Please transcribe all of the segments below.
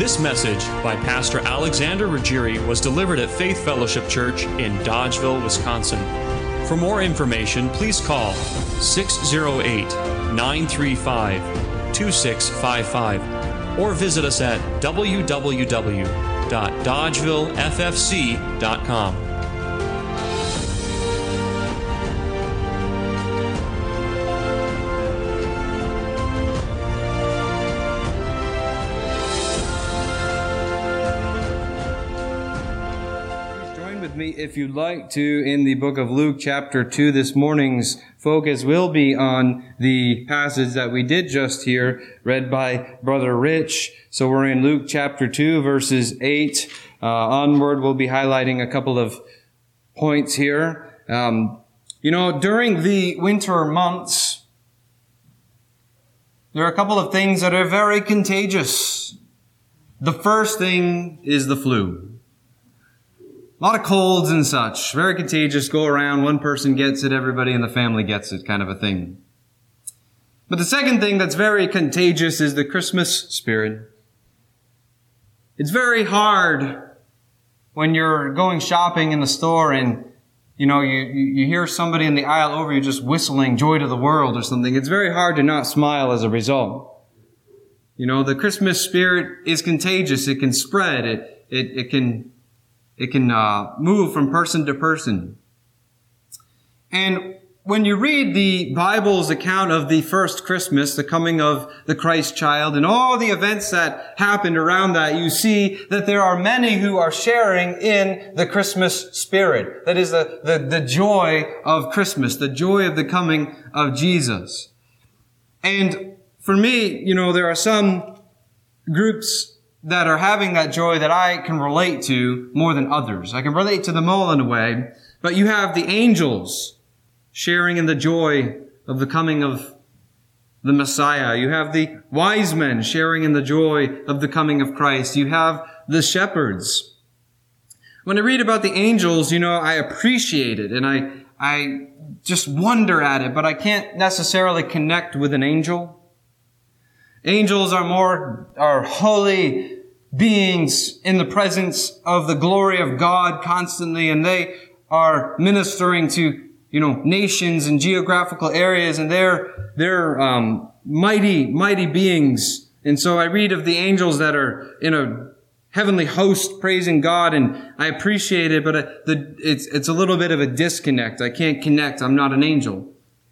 This message by Pastor Alexander Ruggieri was delivered at Faith Fellowship Church in Dodgeville, Wisconsin. For more information, please call 608-935-2655 or visit us at www.dodgevilleffc.com. If you'd like to, in the book of Luke chapter 2, this morning's focus will be on the passage that we did just hear, read by Brother Rich. So we're in Luke chapter 2, verses 8 onward. We'll be highlighting a couple of points here. During the winter months, there are a couple of things that are very contagious. The first thing is the flu. A lot of colds and such, very contagious, go around, one person gets it, everybody in the family gets it, kind of a thing. But the second thing that's very contagious is the Christmas spirit. It's very hard when you're going shopping in the store and, you hear somebody in the aisle over you just whistling Joy to the World or something. It's very hard to not smile as a result. The Christmas spirit is contagious. It can spread. It can move from person to person. And when you read the Bible's account of the first Christmas, the coming of the Christ child, and all the events that happened around that, you see that there are many who are sharing in the Christmas spirit. That is the joy of Christmas, the joy of the coming of Jesus. And for me, there are some groups that are having that joy that I can relate to more than others. I can relate to them all in a way, but you have the angels sharing in the joy of the coming of the Messiah. You have the wise men sharing in the joy of the coming of Christ. You have the shepherds. When I read about the angels, I appreciate it and I just wonder at it, but I can't necessarily connect with an angel. Angels are holy beings in the presence of the glory of God constantly, and they are ministering to, nations and geographical areas, and they're mighty beings. And so I read of the angels that are in a heavenly host praising God, and I appreciate it, but it's a little bit of a disconnect. I can't connect. I'm not an angel.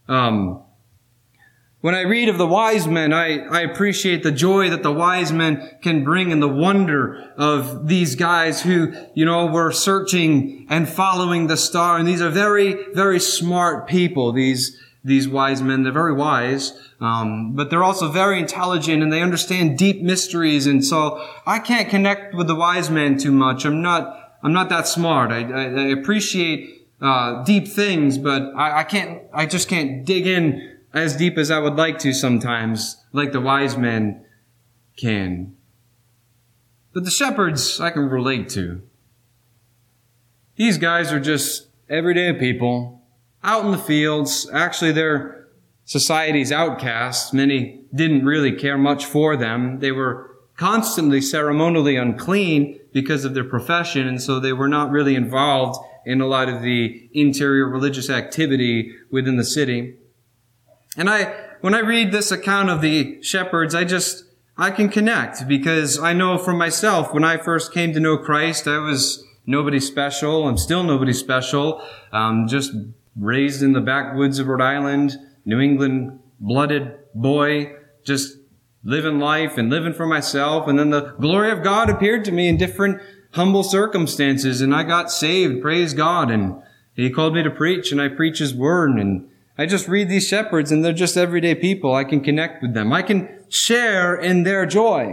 When I read of the wise men, I appreciate the joy that the wise men can bring and the wonder of these guys who, were searching and following the star. And these are very, very smart people, these wise men. They're very wise, but they're also very intelligent and they understand deep mysteries. And so I can't connect with the wise men too much. I'm not that smart. I appreciate deep things, but I just can't dig in as deep as I would like to sometimes, like the wise men can. But the shepherds I can relate to. These guys are just everyday people out in the fields. Actually, they're society's outcasts. Many didn't really care much for them. They were constantly ceremonially unclean because of their profession, and so they were not really involved in a lot of the interior religious activity within the city. And when I read this account of the shepherds, I can connect because I know for myself, when I first came to know Christ, I was nobody special. I'm still nobody special. Just raised in the backwoods of Rhode Island, New England blooded boy, just living life and living for myself. And then the glory of God appeared to me in different humble circumstances, and I got saved, praise God. And He called me to preach, and I preach His word, and I just read these shepherds, and they're just everyday people. I can connect with them. I can share in their joy.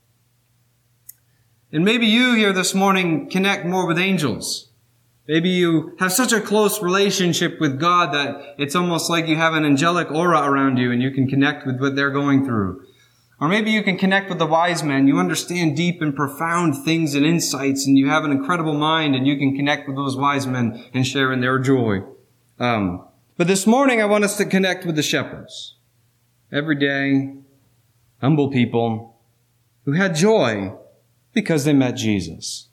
And maybe you here this morning connect more with angels. Maybe you have such a close relationship with God that it's almost like you have an angelic aura around you and you can connect with what they're going through. Or maybe you can connect with the wise men. You understand deep and profound things and insights, and you have an incredible mind, and you can connect with those wise men and share in their joy. But this morning, I want us to connect with the shepherds. Everyday, humble people who had joy Because they met Jesus.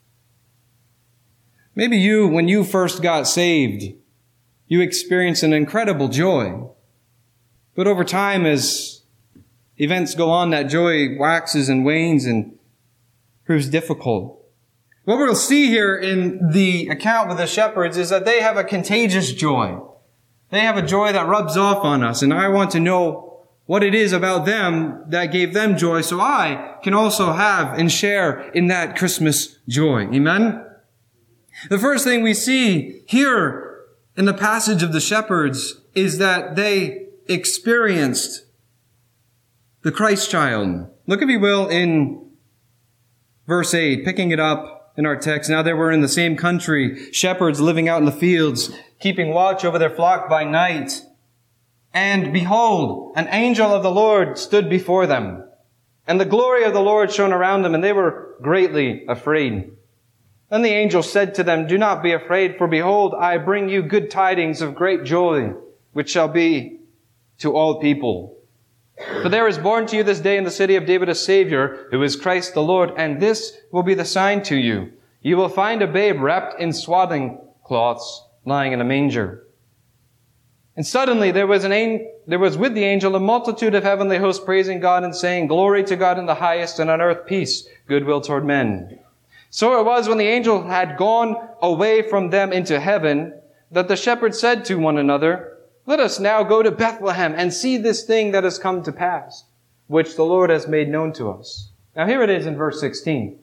Maybe you, when you first got saved, you experienced an incredible joy. But over time, as events go on, that joy waxes and wanes and proves difficult. What we'll see here in the account with the shepherds is that they have a contagious joy. They have a joy that rubs off on us, and I want to know what it is about them that gave them joy so I can also have and share in that Christmas joy. Amen? The first thing we see here in the passage of the shepherds is that they experienced the Christ child. Look, if you will, in verse 8, picking it up in our text. Now there were in the same country shepherds living out in the fields, keeping watch over their flock by night. And behold, an angel of the Lord stood before them, and the glory of the Lord shone around them, and they were greatly afraid. Then the angel said to them, Do not be afraid, for behold, I bring you good tidings of great joy, which shall be to all people. For there is born to you this day in the city of David a Savior, who is Christ the Lord, and this will be the sign to you. You will find a babe wrapped in swaddling cloths, lying in a manger. And suddenly there was with the angel a multitude of heavenly hosts praising God and saying, Glory to God in the highest, and on earth peace, goodwill toward men. So it was when the angel had gone away from them into heaven, that the shepherds said to one another, Let us now go to Bethlehem and see this thing that has come to pass, which the Lord has made known to us. Now here it is in verse 16.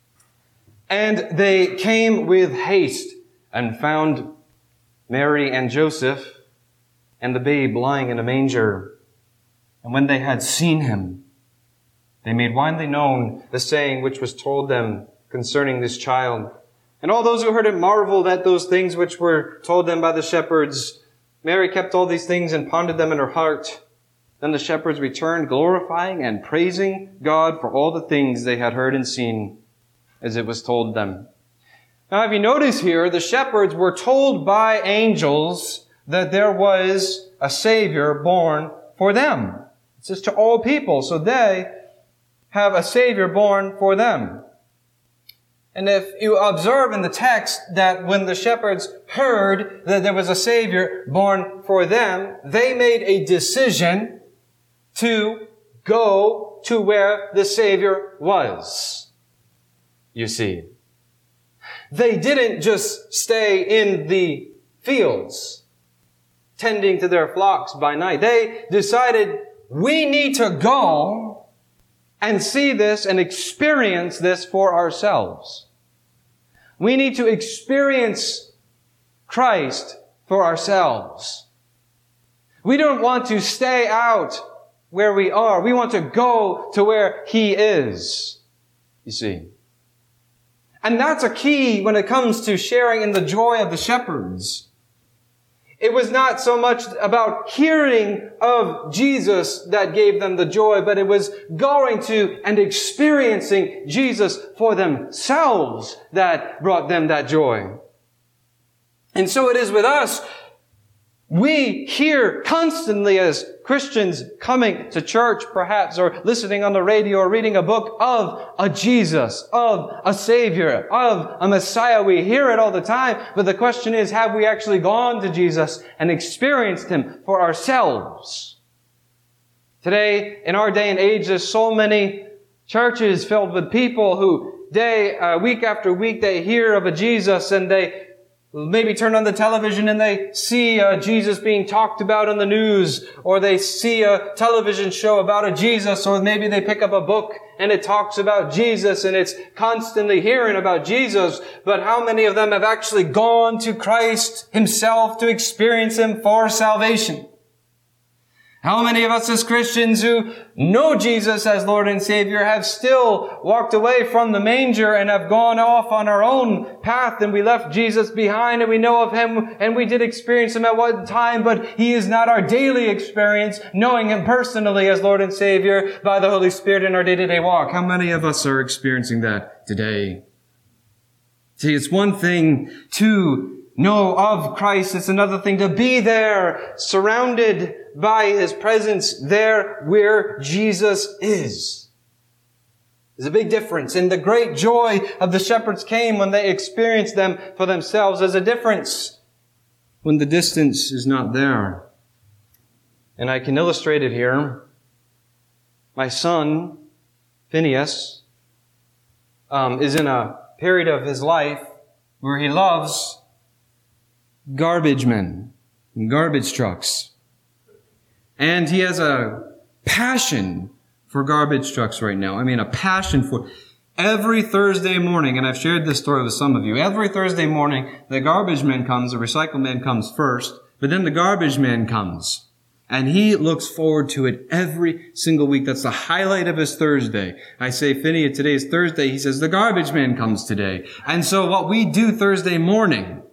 And they came with haste and found Mary and Joseph and the babe lying in a manger. And when they had seen him, they made widely known the saying which was told them concerning this child. And all those who heard it marveled at those things which were told them by the shepherds. Mary kept all these things and pondered them in her heart. Then the shepherds returned, glorifying and praising God for all the things they had heard and seen, as it was told them. Now, if you notice here, the shepherds were told by angels that there was a Savior born for them. It says to all people, so they have a Savior born for them. And if you observe in the text that when the shepherds heard that there was a Savior born for them, they made a decision to go to where the Savior was. You see, they didn't just stay in the fields tending to their flocks by night. They decided, we need to go and see this and experience this for ourselves. We need to experience Christ for ourselves. We don't want to stay out where we are. We want to go to where He is, you see. And that's a key when it comes to sharing in the joy of the shepherds. It was not so much about hearing of Jesus that gave them the joy, but it was going to and experiencing Jesus for themselves that brought them that joy. And so it is with us. We hear constantly as Christians coming to church perhaps, or listening on the radio or reading a book of a Jesus, of a Savior, of a Messiah. We hear it all the time, but the question is, have we actually gone to Jesus and experienced Him for ourselves? Today, in our day and age, there's so many churches filled with people who week after week, they hear of a Jesus and they maybe turn on the television and they see Jesus being talked about in the news, or they see a television show about a Jesus, or maybe they pick up a book and it talks about Jesus and it's constantly hearing about Jesus. But how many of them have actually gone to Christ Himself to experience Him for salvation? How many of us as Christians who know Jesus as Lord and Savior have still walked away from the manger and have gone off on our own path, and we left Jesus behind and we know of Him and we did experience Him at one time, but He is not our daily experience, knowing Him personally as Lord and Savior by the Holy Spirit in our day-to-day walk. How many of us are experiencing that today? See, it's one thing to know of Christ. It's another thing to be there, surrounded by His presence, there where Jesus is. There's a big difference. And the great joy of the shepherds came when they experienced them for themselves. There's a difference when the distance is not there. And I can illustrate it here. My son, Phineas, is in a period of his life where he loves garbage men and garbage trucks. And he has a passion for garbage trucks right now. I mean, a passion for every Thursday morning, and I've shared this story with some of you, every Thursday morning, the garbage man comes, the recycle man comes first, but then the garbage man comes. And he looks forward to it every single week. That's the highlight of his Thursday. I say, Phineas, today is Thursday. He says, the garbage man comes today. And so what we do Thursday morning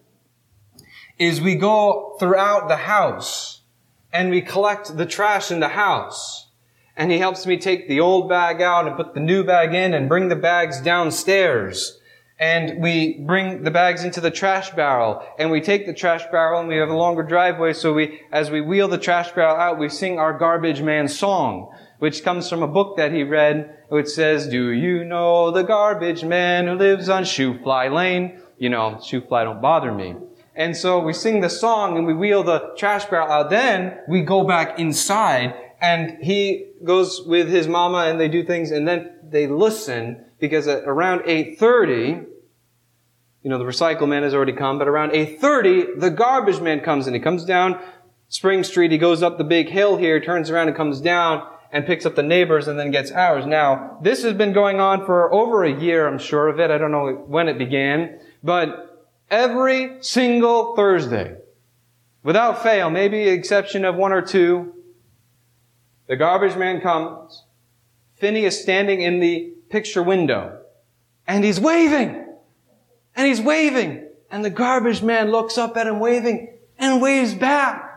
is we go throughout the house and we collect the trash in the house. And he helps me take the old bag out and put the new bag in and bring the bags downstairs. And we bring the bags into the trash barrel. And we take the trash barrel and we have a longer driveway. So as we wheel the trash barrel out, we sing our garbage man song, which comes from a book that he read, which says, do you know the garbage man who lives on Shoefly Lane? You know, Shoefly don't bother me. And so we sing the song and we wheel the trash barrel out. Then we go back inside and he goes with his mama and they do things and then they listen because at around 8:30, the recycle man has already come, but around 8:30, the garbage man comes and he comes down Spring Street, he goes up the big hill here, turns around and comes down and picks up the neighbors and then gets ours. Now, this has been going on for over a year, I'm sure of it. I don't know when it began, but every single Thursday, without fail, maybe the exception of one or two, the garbage man comes. Phineas standing in the picture window. And he's waving. And he's waving. And the garbage man looks up at him waving and waves back.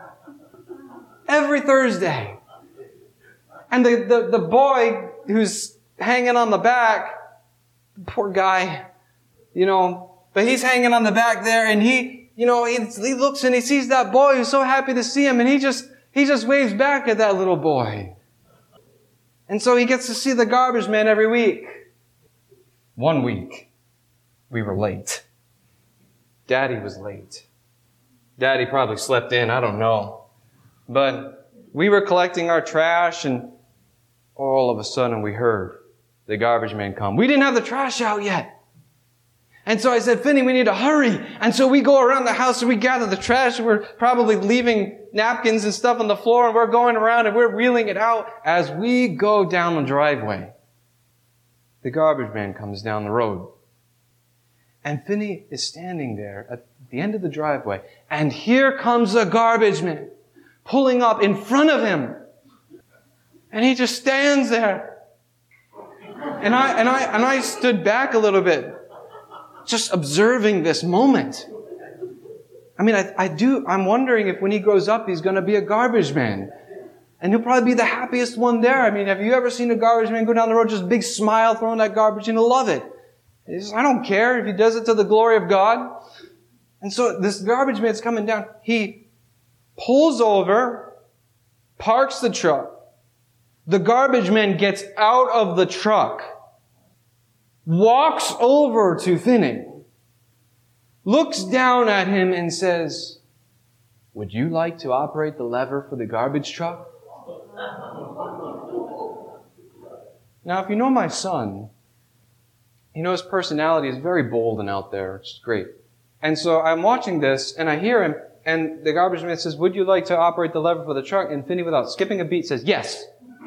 Every Thursday. And the boy who's hanging on the back, poor guy, but he's hanging on the back there and he looks and he sees that boy who's so happy to see him and he just waves back at that little boy. And so he gets to see the garbage man every week. One week, we were late. Daddy was late. Daddy probably slept in, I don't know. But we were collecting our trash and all of a sudden we heard the garbage man come. We didn't have the trash out yet. And so I said, Finney, we need to hurry. And so we go around the house and we gather the trash. We're probably leaving napkins and stuff on the floor and we're going around and we're wheeling it out. As we go down the driveway, the garbage man comes down the road. And Finney is standing there at the end of the driveway. And here comes the garbage man pulling up in front of him. And he just stands there. And I stood back a little bit, just observing this moment. I mean, I'm wondering if when he grows up, he's going to be a garbage man. And he'll probably be the happiest one there. I mean, have you ever seen a garbage man go down the road, just a big smile, throwing that garbage in? He'll love it. He says, I don't care if he does it to the glory of God. And so this garbage man's coming down. He pulls over, parks the truck. The garbage man gets out of the truck, walks over to Finney, looks down at him and says, would you like to operate the lever for the garbage truck? Now, if you know my son, his personality is very bold and out there. It's great. And so I'm watching this and I hear him and the garbage man says, would you like to operate the lever for the truck? And Finney, without skipping a beat, says, yes.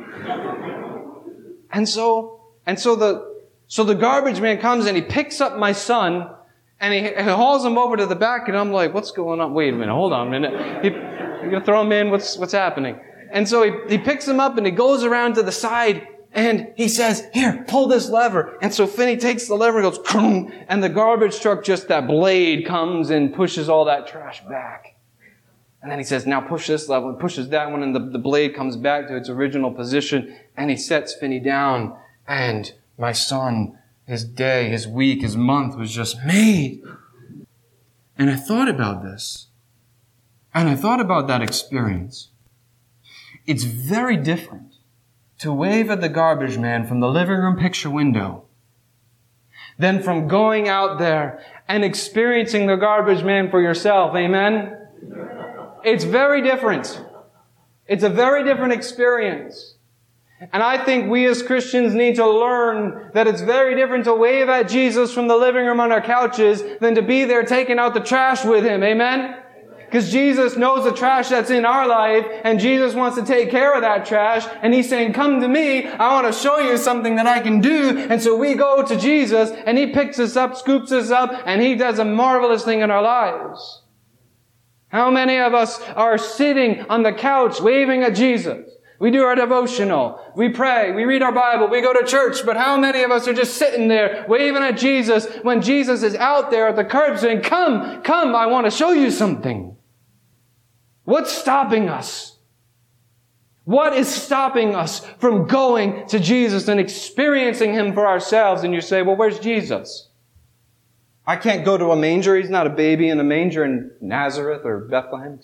And so the garbage man comes and he picks up my son and he hauls him over to the back and I'm like, what's going on? Wait a minute, hold on a minute. You're going to throw him in? What's happening? And so he picks him up and he goes around to the side and he says, here, pull this lever. And so Finney takes the lever and goes, kroom, and the garbage truck, just that blade comes and pushes all that trash back. And then he says, now push this lever, and pushes that one, and the blade comes back to its original position, and he sets Finney down. And my son, his day, his week, his month was just made. And I thought about this. And I thought about that experience. It's very different to wave at the garbage man from the living room picture window than from going out there and experiencing the garbage man for yourself. Amen? It's very different. It's a very different experience. And I think we as Christians need to learn that it's very different to wave at Jesus from the living room on our couches than to be there taking out the trash with Him. Amen? Because Jesus knows the trash that's in our life, and Jesus wants to take care of that trash, and He's saying, come to me, I want to show you something that I can do. And so we go to Jesus, and He picks us up, scoops us up, and He does a marvelous thing in our lives. How many of us are sitting on the couch waving at Jesus? We do our devotional, we pray, we read our Bible, we go to church, but how many of us are just sitting there waving at Jesus when Jesus is out there at the curb saying, come, I want to show you something. What's stopping us? What is stopping us from going to Jesus and experiencing Him for ourselves? And you say, well, where's Jesus? I can't go to a manger. He's not a baby in a manger in Nazareth or Bethlehem,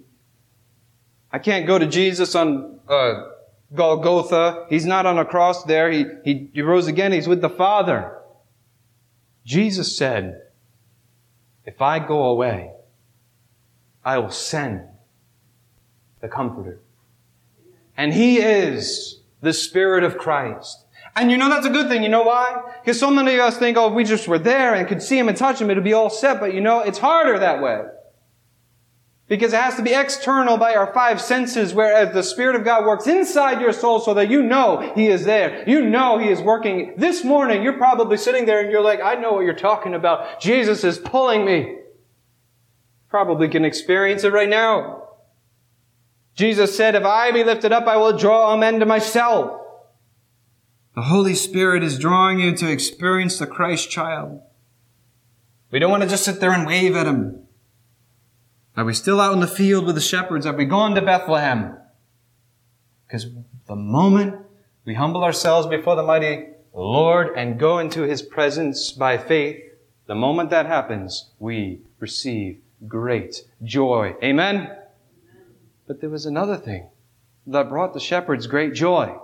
I can't go to Jesus on Golgotha. He's not on a cross there. He rose again. He's with the Father. Jesus said, if I go away, I will send the Comforter. And He is the Spirit of Christ. And you know that's a good thing. You know why? Because so many of us think, oh, if we just were there and could see Him and touch Him, it'd be all set. But you know, it's harder that way. Because it has to be external by our five senses, whereas the Spirit of God works inside your soul so that you know He is there. You know He is working. This morning, you're probably sitting there and you're like, I know what you're talking about. Jesus is pulling me. Probably can experience it right now. Jesus said, if I be lifted up, I will draw all men to myself. The Holy Spirit is drawing you to experience the Christ child. We don't want to just sit there and wave at Him. Are we still out in the field with the shepherds? Have we gone to Bethlehem? Because the moment we humble ourselves before the mighty Lord and go into His presence by faith, the moment that happens, we receive great joy. Amen? But there was another thing that brought the shepherds great joy.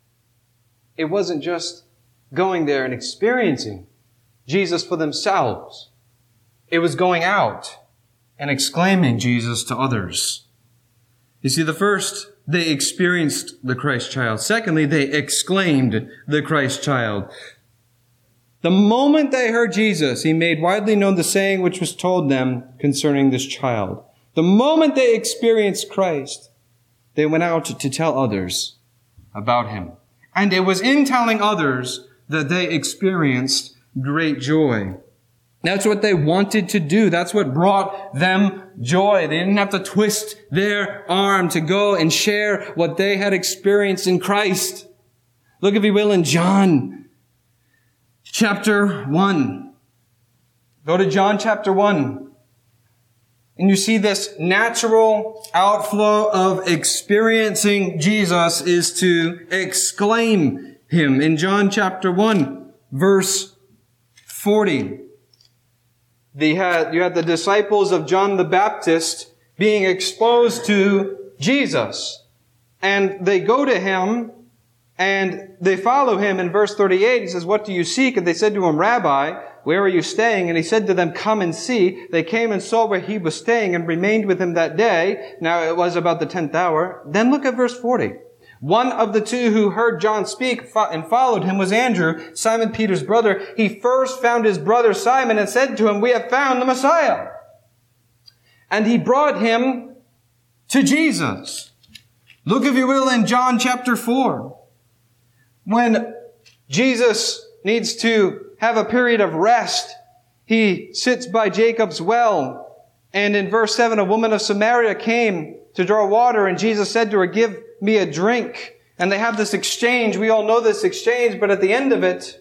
It wasn't just going there and experiencing Jesus for themselves. It was going out and exclaiming Jesus to others. You see, the first, they experienced the Christ child. Secondly, they exclaimed the Christ child. The moment they heard Jesus, He made widely known the saying which was told them concerning this child. The moment they experienced Christ, they went out to tell others about Him. And it was in telling others that they experienced great joy. That's what they wanted to do. That's what brought them joy. They didn't have to twist their arm to go and share what they had experienced in Christ. Look, if you will, in John chapter 1. Go to John chapter 1. And you see this natural outflow of experiencing Jesus is to exclaim Him. In John chapter 1, verse 40. You had the disciples of John the Baptist being exposed to Jesus. And they go to Him and they follow Him. In verse 38, He says, what do you seek? And they said to Him, Rabbi, where are you staying? And He said to them, come and see. They came and saw where He was staying and remained with Him that day. Now it was about the 10th hour. Then look at verse 40. One of the two who heard John speak and followed Him was Andrew, Simon Peter's brother. He first found his brother Simon and said to him, we have found the Messiah. And he brought him to Jesus. Look, if you will, in John chapter 4. When Jesus needs to have a period of rest, He sits by Jacob's well. And in verse 7, a woman of Samaria came to draw water, and Jesus said to her, give me a drink. And they have this exchange. We all know this exchange, but at the end of it,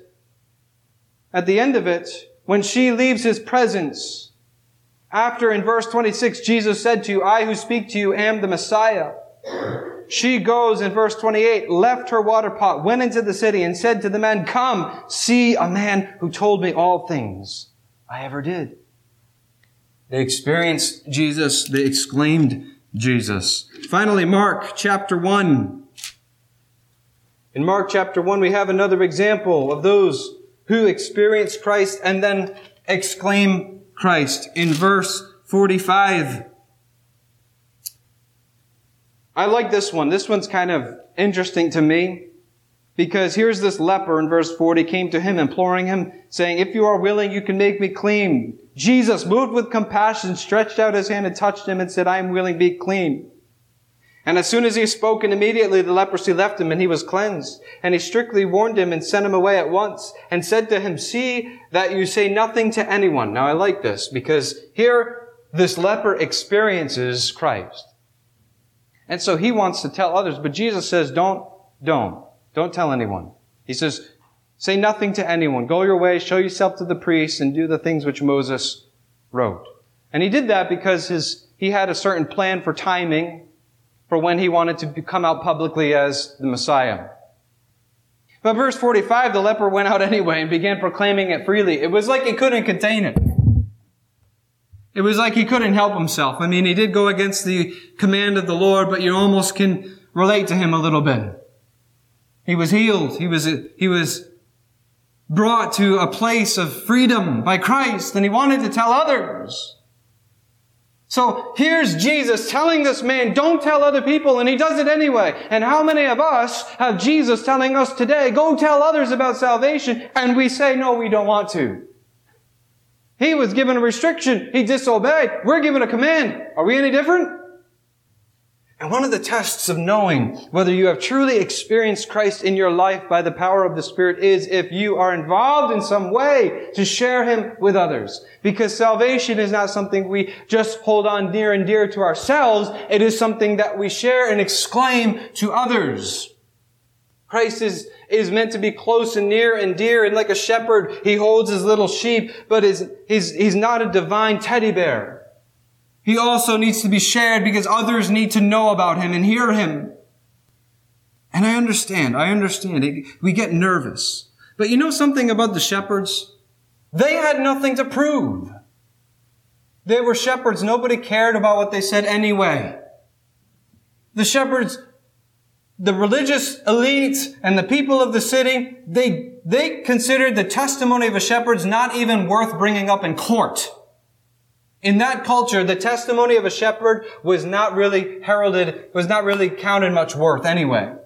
when she leaves His presence, after in verse 26, Jesus said to you, I who speak to you am the Messiah. She goes, in verse 28, left her water pot, went into the city, and said to the men, come, see a man who told me all things I ever did. They experienced Jesus. They exclaimed Jesus. Finally, Mark chapter 1. In Mark chapter 1, we have another example of those who experience Christ and then exclaim Christ. In verse 45, I like this one. This one's kind of interesting to me, because here's this leper in verse 40 came to him, imploring him, saying, "If you are willing, you can make me clean." Jesus, moved with compassion, stretched out his hand and touched him and said, "I am willing, be clean." And as soon as he had spoken, immediately the leprosy left him and he was cleansed. And he strictly warned him and sent him away at once and said to him, "See that you say nothing to anyone." Now I like this, because here this leper experiences Christ. And so he wants to tell others, but Jesus says, don't tell anyone. He says, say nothing to anyone. Go your way, show yourself to the priests, and do the things which Moses wrote. And he did that because he had a certain plan for timing for when he wanted to come out publicly as the Messiah. But verse 45, the leper went out anyway and began proclaiming it freely. It was like he couldn't contain it. It was like he couldn't help himself. I mean, he did go against the command of the Lord, but you almost can relate to him a little bit. He was healed. He was brought to a place of freedom by Christ, and he wanted to tell others. So here's Jesus telling this man, don't tell other people, and he does it anyway. And how many of us have Jesus telling us today, go tell others about salvation, and we say, no, we don't want to? He was given a restriction. He disobeyed. We're given a command. Are we any different? And one of the tests of knowing whether you have truly experienced Christ in your life by the power of the Spirit is if you are involved in some way to share Him with others. Because salvation is not something we just hold on near and dear to ourselves. It is something that we share and exclaim to others. Christ is meant to be close and near and dear, and like a shepherd, He holds His little sheep, but He's not a divine teddy bear. He also needs to be shared because others need to know about Him and hear Him. And I understand. We get nervous. But you know something about the shepherds? They had nothing to prove. They were shepherds. Nobody cared about what they said anyway. The shepherds, the religious elite and the people of the city, they considered the testimony of a shepherd not even worth bringing up in court. In that culture, the testimony of a shepherd was not really heralded, was not really counted much worth anyway.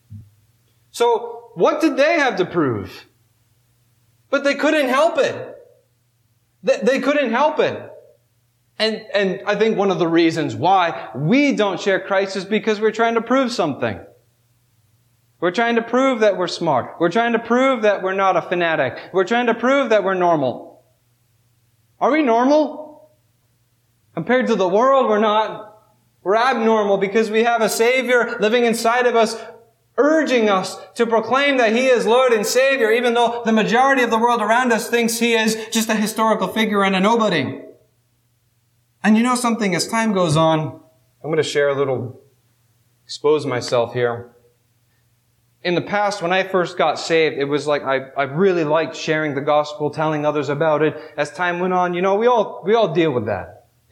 So, what did they have to prove? But they couldn't help it. They couldn't help it. And I think one of the reasons why we don't share Christ is because we're trying to prove something. We're trying to prove that we're smart. We're trying to prove that we're not a fanatic. We're trying to prove that we're normal. Are we normal? Compared to the world, we're not. We're abnormal because we have a Savior living inside of us, urging us to proclaim that He is Lord and Savior, even though the majority of the world around us thinks He is just a historical figure and a nobody. And you know something, as time goes on, I'm going to expose myself here. In the past, when I first got saved, it was like I really liked sharing the gospel, telling others about it. As time went on, we all deal with that.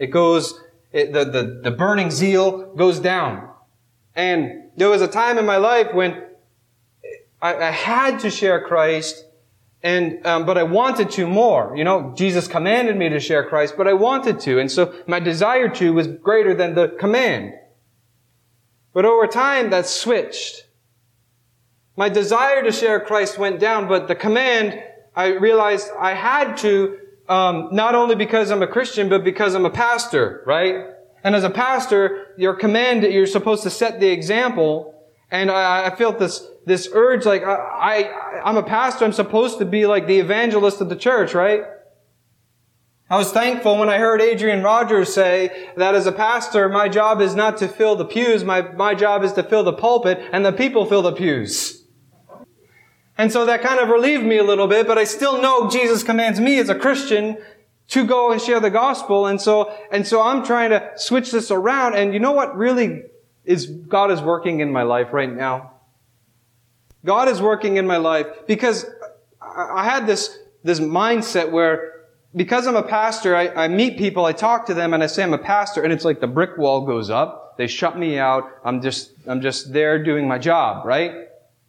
The burning zeal goes down. And there was a time in my life when I had to share Christ, but I wanted to more. Jesus commanded me to share Christ, but I wanted to. And so my desire to was greater than the command. But over time, that switched. My desire to share Christ went down, but the command, I realized I had to, not only because I'm a Christian, but because I'm a pastor, right? And as a pastor, you're supposed to set the example. And I felt this urge, like, I'm a pastor, I'm supposed to be like the evangelist of the church, right? I was thankful when I heard Adrian Rogers say that as a pastor, my job is not to fill the pews, my job is to fill the pulpit, and the people fill the pews. And so that kind of relieved me a little bit, but I still know Jesus commands me as a Christian to go and share the gospel. And so I'm trying to switch this around. And you know what really God is working in my life right now? God is working in my life because I had this mindset where because I'm a pastor, I meet people, I talk to them, and I say I'm a pastor, and it's like the brick wall goes up. They shut me out. I'm just there doing my job, right?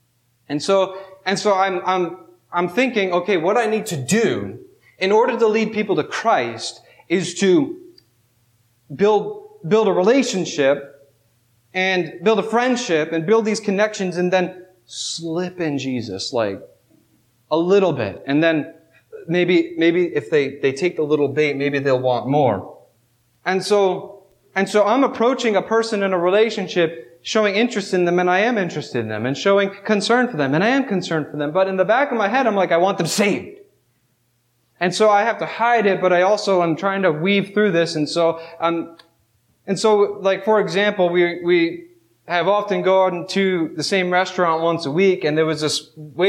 And so I'm thinking, okay, what I need to do in order to lead people to Christ is to build a relationship and build a friendship and build these connections and then slip in Jesus like a little bit. And then maybe if they take the little bait, maybe they'll want more. And so I'm approaching a person in a relationship showing interest in them, and I am interested in them, and showing concern for them, and I am concerned for them. But in the back of my head, I'm like, I want them saved. And so I have to hide it, but I'm trying to weave through this. And so like, for example, we have often gone to the same restaurant once a week, and there was this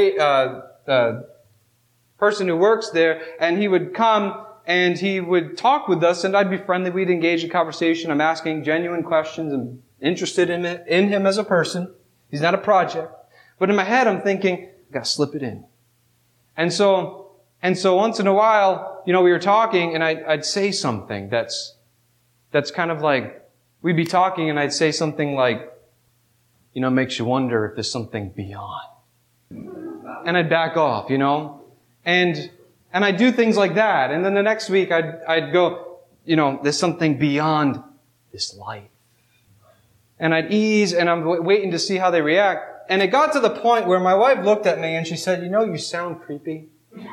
person who works there, and he would come and he would talk with us, and I'd be friendly. We'd engage in conversation. I'm asking genuine questions. I'm interested in him as a person. He's not a project. But in my head, I'm thinking, I gotta slip it in. And so once in a while, we were talking, and I'd say something that's kind of like, we'd be talking, and I'd say something like, makes you wonder if there's something beyond. And I'd back off, And I'd do things like that. And then the next week I'd go, there's something beyond this life. And I'd ease, and I'm waiting to see how they react. And it got to the point where my wife looked at me and she said, you sound creepy.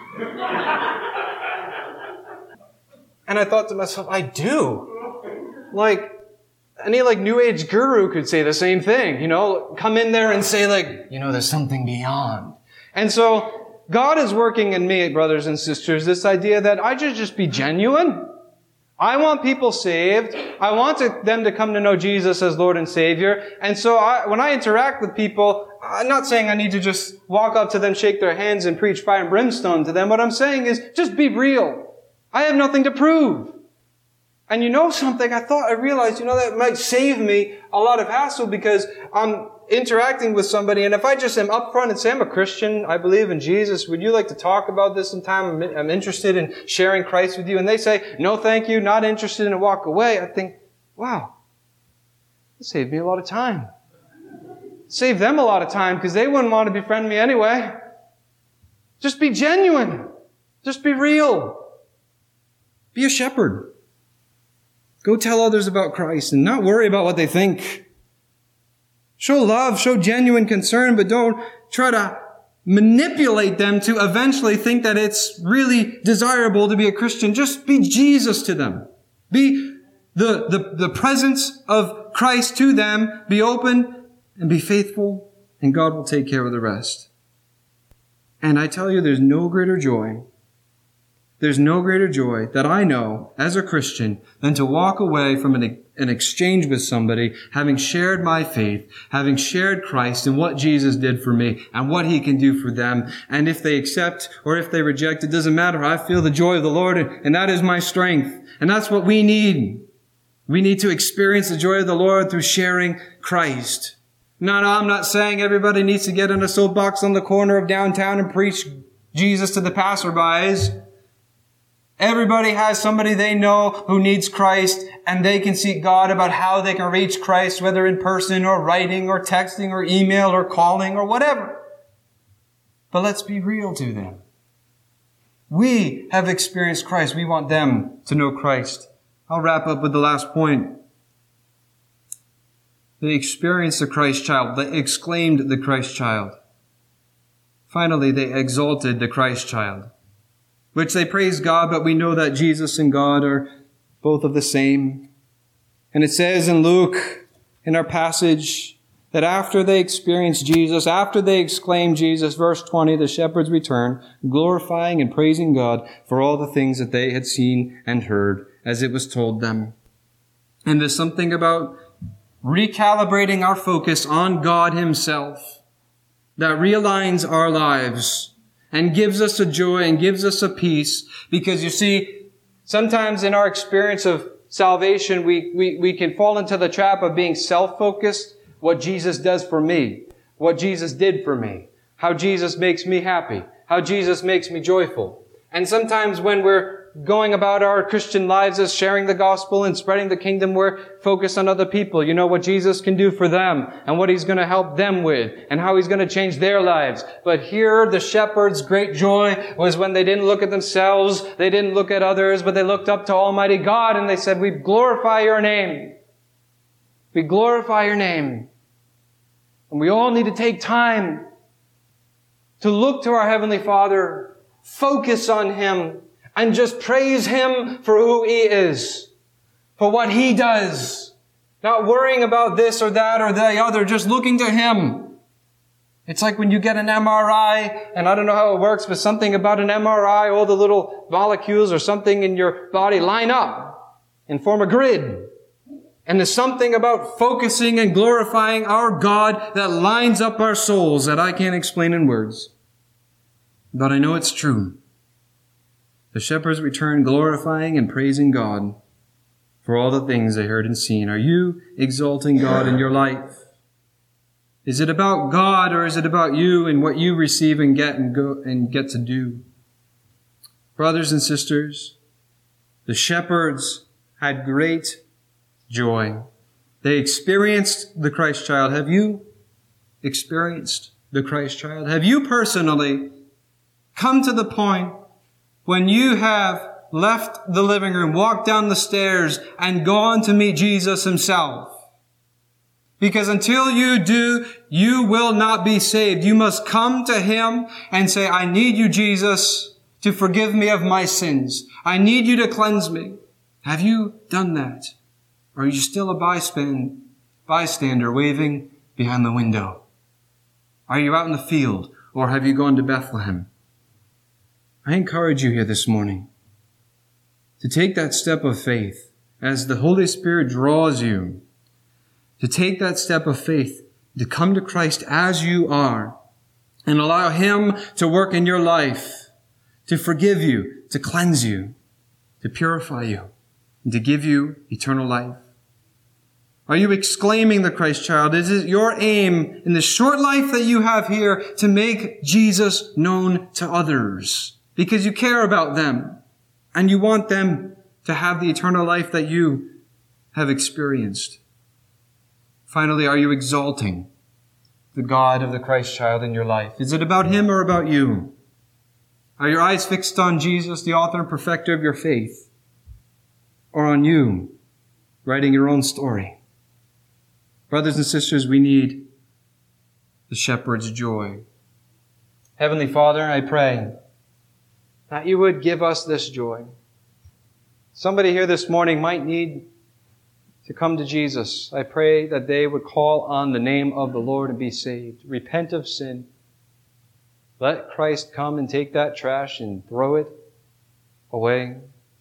And I thought to myself, I do. Like, any New Age guru could say the same thing, come in there and say there's something beyond. And so, God is working in me, brothers and sisters, this idea that I should just be genuine. I want people saved. I want them to come to know Jesus as Lord and Savior. And so when I interact with people, I'm not saying I need to just walk up to them, shake their hands, and preach fire and brimstone to them. What I'm saying is, just be real. I have nothing to prove. And something, I realized, that might save me a lot of hassle because I'm interacting with somebody, and if I just am upfront and say, I'm a Christian, I believe in Jesus, would you like to talk about this sometime? I'm interested in sharing Christ with you. And they say, no, thank you, not interested, and walk away. I think, wow, it saved me a lot of time. Saved them a lot of time because they wouldn't want to befriend me anyway. Just be genuine. Just be real. Be a shepherd. Go tell others about Christ and not worry about what they think. Show love, show genuine concern, but don't try to manipulate them to eventually think that it's really desirable to be a Christian. Just be Jesus to them. Be the presence of Christ to them. Be open and be faithful, and God will take care of the rest. And I tell you, there's no greater joy that I know as a Christian than to walk away from an exchange with somebody, having shared my faith, having shared Christ and what Jesus did for me and what He can do for them. And if they accept or if they reject, it doesn't matter. I feel the joy of the Lord, and that is my strength. And that's what we need. We need to experience the joy of the Lord through sharing Christ. No, I'm not saying everybody needs to get in a soapbox on the corner of downtown and preach Jesus to the passerbys. Everybody has somebody they know who needs Christ, and they can seek God about how they can reach Christ, whether in person or writing or texting or email or calling or whatever. But let's be real to them. We have experienced Christ. We want them to know Christ. I'll wrap up with the last point. They experienced the Christ child. They exclaimed the Christ child. Finally, they exalted the Christ child, which they praise God, but we know that Jesus and God are both of the same. And it says in Luke, in our passage, that after they experienced Jesus, after they exclaimed Jesus, verse 20, the shepherds returned, glorifying and praising God for all the things that they had seen and heard, as it was told them. And there's something about recalibrating our focus on God Himself that realigns our lives and gives us a joy and gives us a peace. Because you see, sometimes in our experience of salvation, we can fall into the trap of being self-focused. What Jesus does for me, what Jesus did for me, how Jesus makes me happy, how Jesus makes me joyful. And sometimes when we're going about our Christian lives as sharing the gospel and spreading the kingdom, we're focused on other people. You know what Jesus can do for them and what He's going to help them with and how He's going to change their lives. But here, the shepherds' great joy was when they didn't look at themselves, they didn't look at others, but they looked up to Almighty God and they said, we glorify Your name. We glorify Your name. And we all need to take time to look to our Heavenly Father, focus on Him, and just praise Him for who He is, for what He does. Not worrying about this or that or the other, just looking to Him. It's like when you get an MRI, and I don't know how it works, but something about an MRI, all the little molecules or something in your body line up and form a grid. And there's something about focusing and glorifying our God that lines up our souls that I can't explain in words. But I know it's true. The shepherds returned glorifying and praising God for all the things they heard and seen. Are you exalting God in your life? Is it about God or is it about you and what you receive and get to do? Brothers and sisters, the shepherds had great joy. They experienced the Christ child. Have you experienced the Christ child? Have you personally come to the point when you have left the living room, walked down the stairs, and gone to meet Jesus Himself? Because until you do, you will not be saved. You must come to Him and say, I need You, Jesus, to forgive me of my sins. I need You to cleanse me. Have you done that? Or are you still a bystander waving behind the window? Are you out in the field? Or have you gone to Bethlehem? I encourage you here this morning to take that step of faith as the Holy Spirit draws you, to take that step of faith, to come to Christ as you are and allow Him to work in your life, to forgive you, to cleanse you, to purify you, and to give you eternal life. Are you exclaiming the Christ child? Is it your aim in the short life that you have here to make Jesus known to others? Because you care about them and you want them to have the eternal life that you have experienced. Finally, are you exalting the God of the Christ child in your life? Is it about Him or about you? Are your eyes fixed on Jesus, the author and perfecter of your faith? Or on you, writing your own story? Brothers and sisters, we need the shepherd's joy. Heavenly Father, I pray that You would give us this joy. Somebody here this morning might need to come to Jesus. I pray that they would call on the name of the Lord and be saved. Repent of sin. Let Christ come and take that trash and throw it away.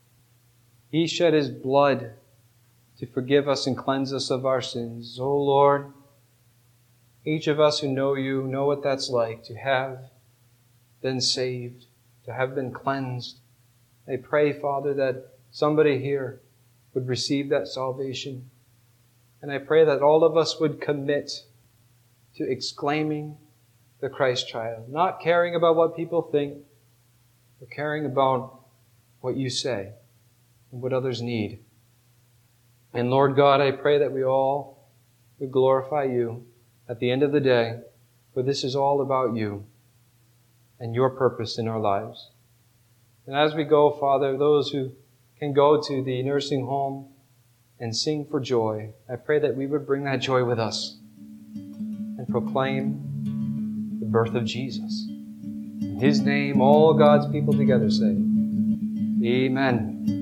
He shed His blood to forgive us and cleanse us of our sins. Oh Lord, each of us who know You know what that's like to have been saved, to have been cleansed. I pray, Father, that somebody here would receive that salvation. And I pray that all of us would commit to exclaiming the Christ child, not caring about what people think, but caring about what You say and what others need. And Lord God, I pray that we all would glorify You at the end of the day, for this is all about You and Your purpose in our lives. And as we go, Father, those who can go to the nursing home and sing for joy, I pray that we would bring that joy with us and proclaim the birth of Jesus. In His name, all God's people together say, Amen.